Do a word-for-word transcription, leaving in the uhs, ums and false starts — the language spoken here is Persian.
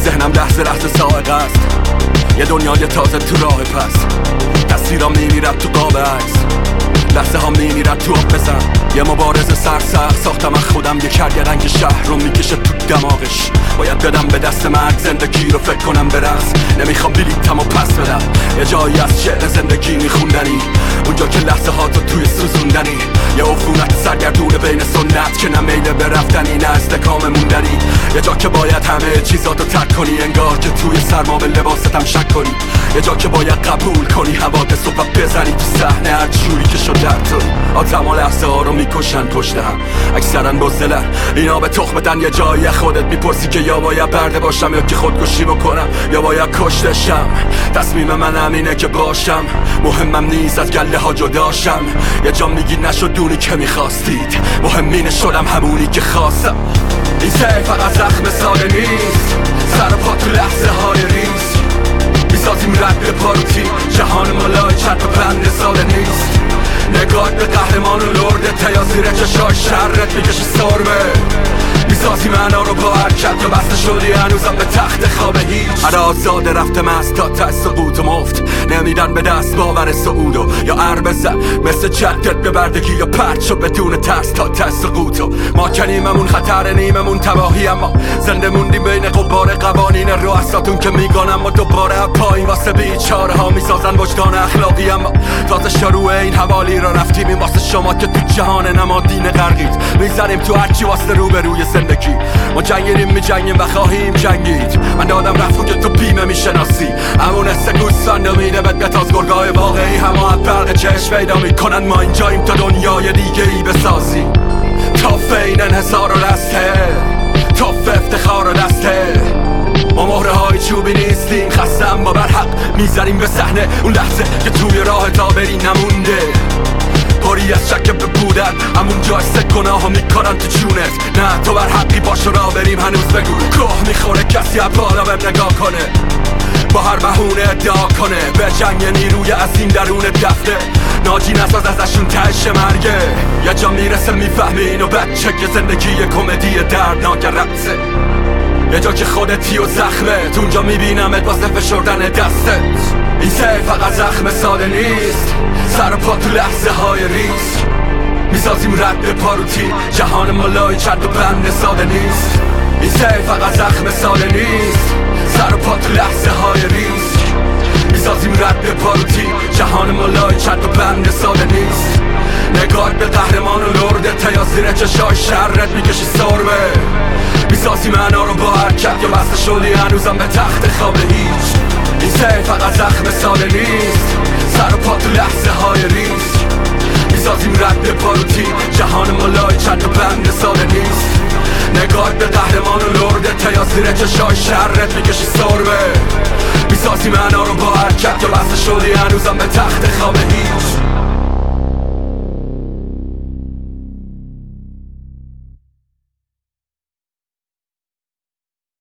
ذهنم لحظه لحظه سائقه است، یه دنیای تازه تو راه پس. تصویرام میمیرد تو قاب عکس، لحظه ها میمیرد تو آب بزن. یه مبارزه سرسخت ساختم از خودم، یه کرگ رنگ شهر رو میکشه تو دماغش. باید بدم به دست مرگ زندگی رو فکر کنم به رقص. نمیخوام بلیتمو پس بدم، یه جایی از شعر زندگی میخوندنی، اونجا که لحظه ها تو توی سوزوندنی. یه عفونت سرگردونه بین سنت که نه میل به رفتنی نه استکام موندنی. یه جا که باید همه چیزاتو ترک کنی، انگار که توی سرما به لباستم شک کنی. یه جا که باید قبول کنی حوادث و بزنی تو صحنه هر جوری که شد در تو. آدم ها لحظه ها رو میکشن پشت هم، اکثرا بزدلن. اینا به تخمتن، یه جایی خودت میپرسی که یا باید برده باشم یا که خودکشی بکنم یا باید کشتشم. تصمیم من همینه که باشم، مهمم نیست از گله ها جداشم. یه جا میگی نشد دونی که میخواستید، مهمینه شدم همونی که خواستم. این سه فقط زخم ساده نیست، سر و پا تو لحظه های ریز میسازیم رد پاروتی. جهان مالای چند و پند ساده نیست، نگاه به قهرمان و لرده تیا زیر چشای شرت میکشی سربه. میسازی معنا رو با حرکت تو بسته شدی هنوزم به تخت خواب هیچ. هر آزاده رفتم از تا تا سقوط و مفت، نمیدن به دست باور سعودو یا عرب زد مثل جدت به بردگی یا پرد شد بدون ترس تا تا سقوطو. ما کنیممون خطر نیممون تباهی، اما زنده موندیم بین قبار قوانین رؤساتون که میگن اما دوباره پایین واسه بیچاره ها میسازن وجدان اخلاقی. اما تازه شروع این حوالی را رفتیم، این واسه شما که تو جهان نمادین غرقید. میزنیم تو هرچی واسه رو به روی زندگی. ما جنگیدیم میجنگیم و خواهیم جنگید. من دادم رفت که تو بیمه میشناسی، همون حس گوستان نمیده بد بتاز گرگای واقعی همه برق چشم پیدا میکنن. ما اینجاییم تا دنیای دیگه ای بسازی. توف این انحصار و دسته، توف افتخار و دسته. ما مهره های چوبی نیستیم، خسته اما بر حق میزنیم به صحنه. اون لحظه که توی راه تا بری نمونده، پاری از شک به بودن، همون جا است گناه ها میکنن تو جونت. نه تو بر حقی باش را بریم هنوز بگو. گوه میخوره کسی از بالا بهم نگاه کنه، با هر بهونه ادعا کنه به جنگ نیروی عظیم درون دفته. ناجی نساز ازشون تهش مرگه، یه جا میرسه میفهمی اینو بچه که زندگی یه کمدی دردناک رقصه. یه جا که خودتی و زخمت، اونجا میبینمت واسه فشردن دستت. این سه فقط زخم ساده نیست، سر و پا تو لحظه های ریز میسازیم رد پاروتی. جهان مالای چند و بند ساده نیست. این سه فقط زخم ساده نیست، سر و پا تو لحظه های ریز میسازیم رد پاروتی. جهان مالای چند و بند ساده نیست، نگاه به قهرمان و لرده تیا زیر چشای شرت میکشی سربه. میسازی معنا رو با حرکت یا بسته شدی هنوزم به تخت خواب هیچ. این سه فقط زخم ساده نیست، سر و پا تو لحظه های ریز میسازیم رد پاروتی. جهان مالای چند و بند ساده نیست، نگاه به قهرمان و لرده تیا زیر چشای شرت میکشی سربه. میسازی معنا رو با حرکت یا بسته شدی هنوزم به تخت خواب هیچ.